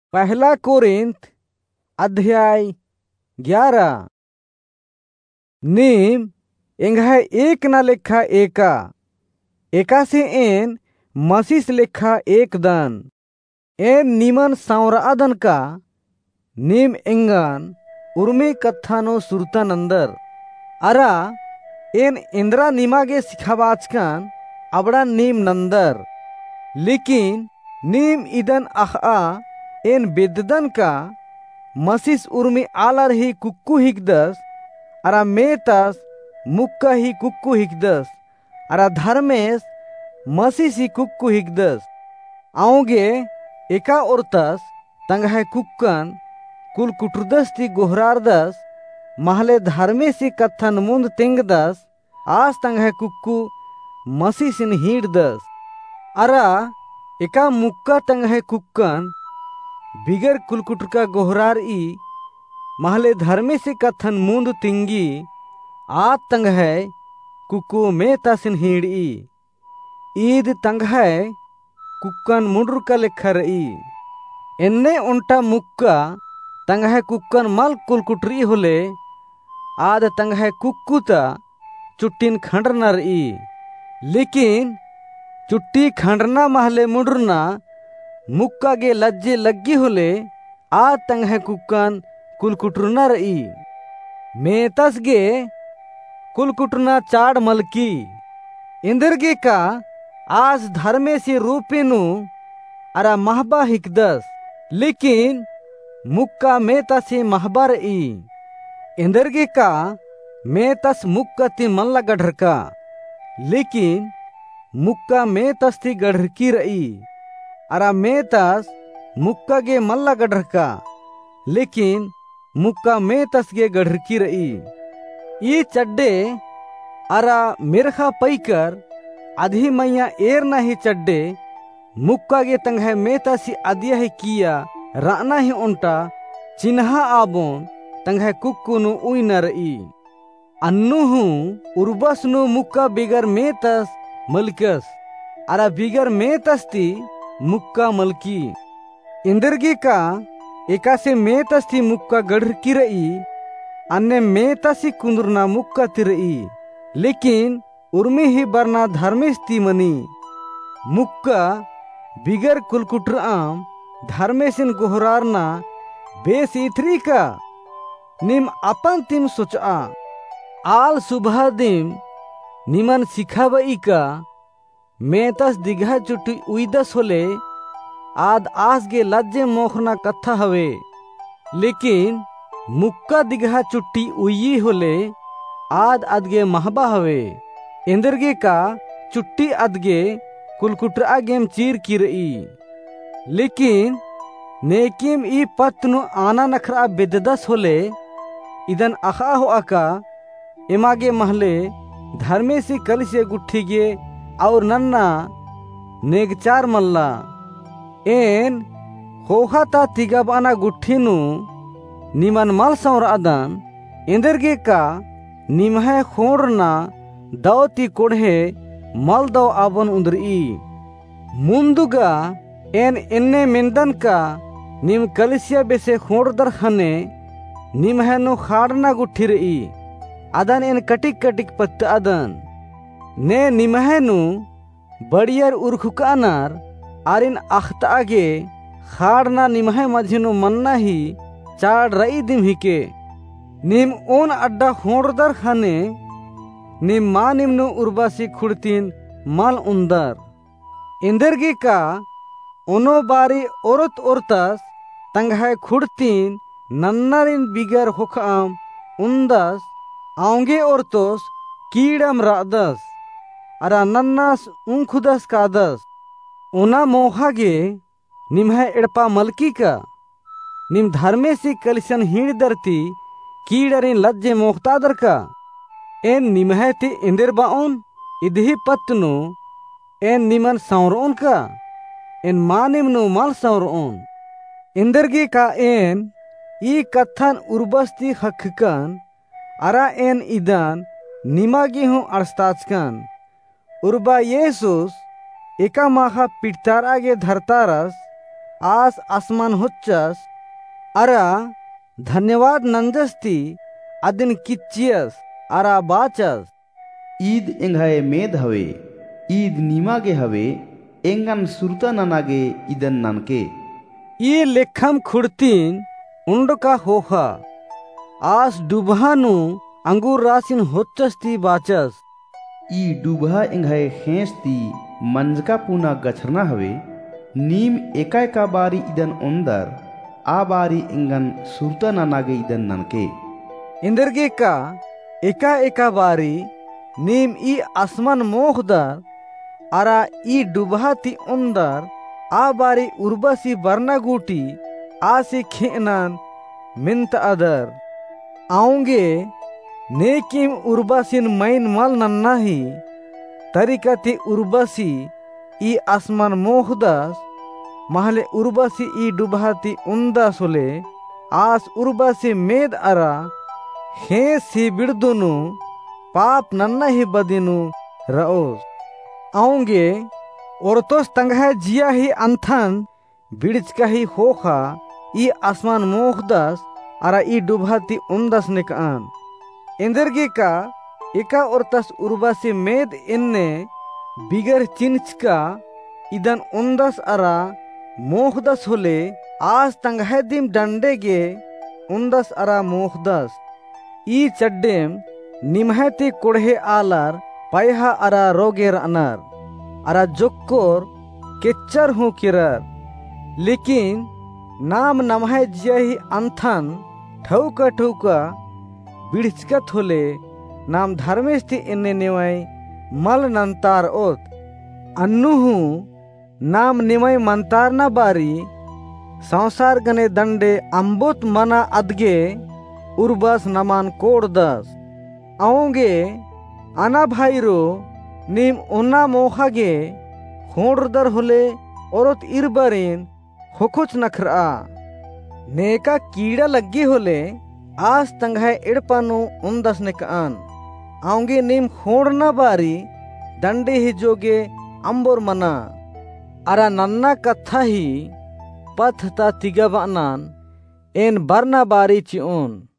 पहला कोरिन्थ अध्याय 11। नीम एंगह एक ना लेखा एका से एन मसीस लेखा एक दन एन नीमन सांवरादन का नीम एंगन उर्मी कथानो सुरतन अंदर अरा एन इंद्रा नीमागे सिखावाचकन अबड़ा नीम नंदर लेकिन नीम इदन अखा एन बेददन का मसीस उर्मी आलर ही कुक्कू हिकदस अरा मेतस मुक्का ही कुक्कू हिकदस अरा धर्मेस मसीस ही कुक्कू हिकदस आऊगे एका औरतस तंगह कुक्कन कुल कुटुरदस ती गोहरारदस महले धर्मेसी कथन मुंद तिंगदस आज तंगह कुक्कू मसीसिन हीड़दस अरा एका मुक्का तंगह कुक्कन बिगर कुलकुटर का गोहरार ई महले धर्मे से कथन मुंद तिंगी आत तंग है कुक्कू में तसिन हीड़ी ईद तंग है कुक्कन मुंडर का लेखर ई इन्ने उल्टा मुक्का तंग है कुक्कन मल कुलकुटरी होले आद तंग है कुक्कुता चुट्टीन खंडरनर ई लेकिन चुट्टी खंडरना महले मुंडरना मुक्का गे लज्जे लग्गी होले आ तंग है कुक्कन कुलकुटरना रही मेतस गे कुलकुटरना चाड़ मलकी इंदर गे का आज धर्मे से रूपिनु अरा महबा हिकदस लेकिन मुक्का मेतस से महबा रही इंदर गे का मेतस मुक्का ती मल्ला गढ़र का लेकिन मुक्का मेतस ती गढ़र की रही अरा मेतस मुक्का गे मल्ला गढ़र का लेकिन मुक्का मेतस गे गढ़र की रही ये चड्डे अरा मिरखा पैकर आधी मैया एर नहीं चड्डे मुक्का गे तंगह मेतसी आदिया ही किया राना ही उन्टा चिन्हा आबोन तंगह कुक्कुनु उई न रही अन्नु हूँ उर्बसनु मुक्का बिगर मेतस मलकस अरा बिगर मेतस ती मुक्का मलकी इंदरगी का एका से मेतस थी मुक्का गढ़र की रही अन्य मेतसी कुंदरना मुक्का ती रही लेकिन उर्मी ही बरना धर्मेश ती मनी मुक्का बिगर कुलकुटर आम धर्मेशिन गोहरारना बेस इथरी का निम अपन तिम सोचा आल सुबह दिम निमन सिखावई का मेतस दिघा चुट्टी उइदस होले आद आस गे लज्जे मोखना कथा हवे लेकिन मुक्का दिघा चुट्टी उई होले आद अदगे महबा हवे इंदरगे का चुट्टी अदगे कुलकुटरा गेम चीर की रही लेकिन नेकिम ई पत्नु आना नखरा बेददस होले इदन अखा हो अका इमागे महले धर्मे से कल से गुट्ठी गे और नन्ना नेगचार मल्ला एन होखाता तिगाबाना गुट्ठीनु निमन मल सौर अदन इंदरगे का निमह खोड़ना दावती कोढ़े मल दो आबन उंदरी मुंदुगा एन इन्ने मिंदन का निम कलिसिया बेसे खोड़दर खने निमहनु खाड़ना गुट्ठी रही अदन एन कटिक कटिक पत्त अदन ने निमहनु बड़ियर उर्खुकानार आरिन अख्तागे खाड़ना निमह मझिनु मन्ना ही चाड़ रई दिम हिके निम ओन अड्डा खोड़दर खाने निम मा निम्नु उर्बासी खुड़तीन माल उंदर इंदरगी का ओनो बारी औरत औरतस तंगह खुड़तीन नन्नरिन बिगर होखाम उंदस आऊंगे औरतोस कीड़म रादस अरा नन्नास उंखुदस कादस उना मोहागे निमह एड़पा मलकी का निम धर्मे से कलिसन हीड़ दरती कीड़रिन लज्जे मोख्तादर का एन निमह ती इंदिर बाउन इधही पत्नु एन निमन सौरोन का एन मानिमनु मल सौरोन इंदरगी का एन ई कथन उर्बस्ती हखकन अरा एन इदान निमागी हूँ अड़स्ताचकन उर्बा येसुस एका माखा पिटतार आगे धरतारस आस आसमान हुच्चस अरा धन्यवाद नंजस्ती अदिन किच्चियस अरा बाचस ईद एंगाए मेद हवे ईद नीमागे हवे एंगन सुरता ननागे इदन ननके ई लेखम खुड़तीन उंडका होहा आस डुबहानु अंगूर रासिन होच्चस्ती बाचस ई डुबहा एंगाए खेसती मंजका पुना गछरना हवे नीम एका बारी इदन ओंदर आ बारी एंगन सुरता ननागे इदन ननके इंदरगे का एका बारी नीम ई आसमान मोखदर अरा ई डुबहाती ओंदर आ बारी उर्बसी बरनागूटी आसी खेनन मिंत अदर आऊंगे नेकिम उर्बसिन मैन मल नन्नाही तरीकती उर्बसी ई आसमान मोहदस महले उर्बसी ई डुबहाती उंदस होले आस उर्बसी मेद अरा हे सी बिड़दुनु पाप नन्ना ही बदिनु रओस आऊंगे औरतोस तंगह जिया ही अंथन बिड़च का ही होखा ई आसमान मोहदस अरा ई डुबहाती उंदस निकान इंदरगे का एका औरतस उर्बसी मेद इन्ने बिगर चिन्चका इदन उंदस अरा मोहदस होले आज तंगह दिम डंडेगे उंदस अरा मोहदस ई चड्डेम निमहती कुड़हे आलर पायहा अरा रोगेर अनर अरा जोक्कोर केच्चर हूँ किरर लेकिन नाम नमहे जियाही अंथन ठौका बिड़चकत होले नाम धर्मेस्ती इन्ने निवाई मल नंतार ओत अन्नुहु नाम निवाई मंतार न बारी संसार गने दंडे अंबुत मना अदगे उर्बस नमान कोड़ दस आऊंगे अना भाईरो नीम उन्ना मोहागे खोड़दर होले औरत इरबरीन होकुच नखरा नेका कीड़ा लगी होले आज तंगह इड़पानु उंदस निकान आऊंगे नीम खोड़ना बारी दंडे ही जोगे अंबोर मना अरा नन्ना कथा ही पथ ता तिगबानान एन बरना बारी चिउन